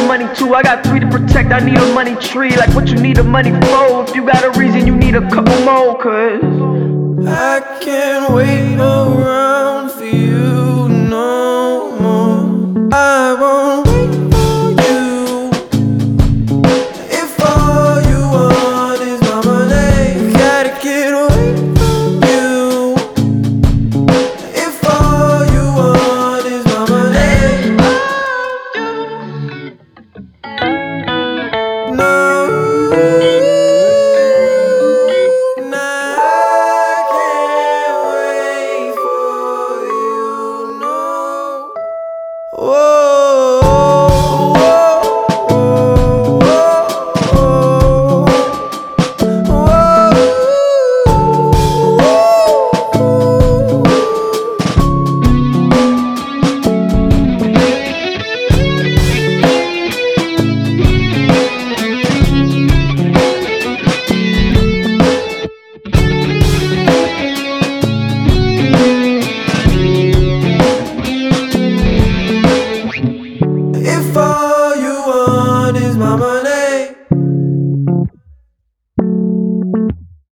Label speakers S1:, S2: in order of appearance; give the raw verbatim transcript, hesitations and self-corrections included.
S1: money too. I got three to protect, I need a money tree. Like what you need the money for. If you got a reason, you need a couple more. Cause
S2: I can't wait